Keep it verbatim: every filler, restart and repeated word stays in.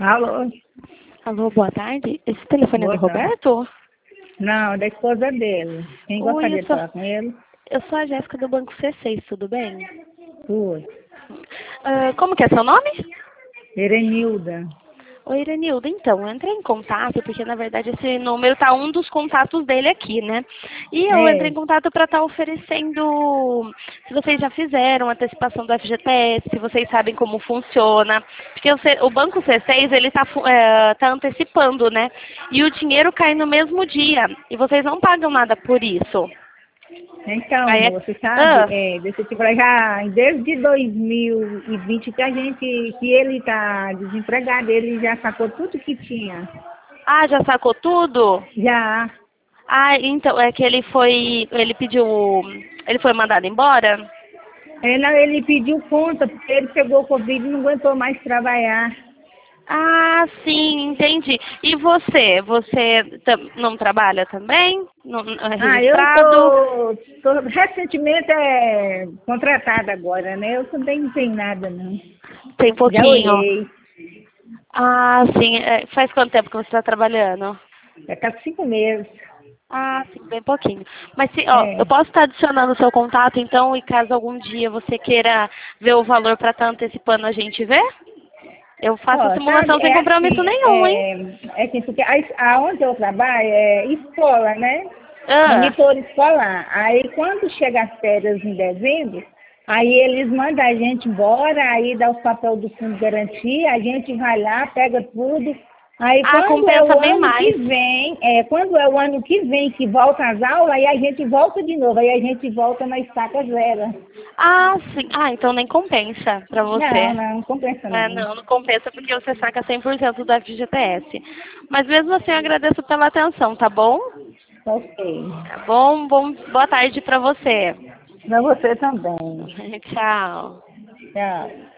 Alô? Alô, boa tarde. Esse telefone Boa é do tarde. Roberto? Não, da esposa dele. Quem Oi, gostaria eu de sou, falar com ele? eu sou a Jéssica do Banco C seis, tudo bem? Oi. Ah, como que é seu nome? Erenilda. Oi, Irenilda. Então, eu entrei em contato, porque na verdade esse número tá um dos contatos dele aqui, né? E eu entrei em É. contato para estar oferecendo, se vocês já fizeram antecipação do F G T S, se vocês sabem como funciona. Porque o, C- o Banco C seis, ele tá, fu- eh, tá antecipando, né? E o dinheiro cai no mesmo dia. E vocês não pagam nada por isso. Então, Aí é... você sabe, Ah, é, deixa eu te falar, já desde dois mil e vinte que a gente, que ele está desempregado, ele já sacou tudo que tinha. ah, já sacou tudo? Já. Ah, então, é que ele foi, ele pediu, ele foi mandado embora? Ele, ele pediu conta, porque ele pegou o Covid e não aguentou mais trabalhar. Ah, sim, entendi. E você? Você tam- não trabalha também? Não, não é Ah, eu registrado? tô, tô recentemente é, contratada agora, né? Eu também não tenho nada, não. Tem Já pouquinho. olhei. Ah, sim. É, faz quanto tempo que você está trabalhando? Já tá cinco meses. Ah, sim, bem pouquinho. Mas se, ó, eu É. posso estar adicionando o seu contato, então, e caso algum dia você queira ver o valor para estar antecipando a gente ver? Eu faço a Ó, sabe, simulação sem é compromisso assim, nenhum, hein? é, é assim, porque a, aonde eu trabalho é escola, né? Ah. Monitor escolar. Aí quando chega as férias em dezembro, aí eles mandam a gente embora, aí dá os papel do fundo de garantia, a gente vai lá, pega tudo. Aí Ah, quando é compensa o bem ano que mais. vem, é, quando é o ano que vem que volta às aulas, aí a gente volta de novo, aí a gente volta na estaca zero. Ah, sim. Ah, então nem compensa pra Não, você. não, não compensa É, não. não, não compensa porque você saca cem por cento do F G T S. Mas mesmo assim eu agradeço pela atenção, tá bom? Ok. Tá bom? Bom, boa tarde pra você. Pra você também. Tchau. Tchau.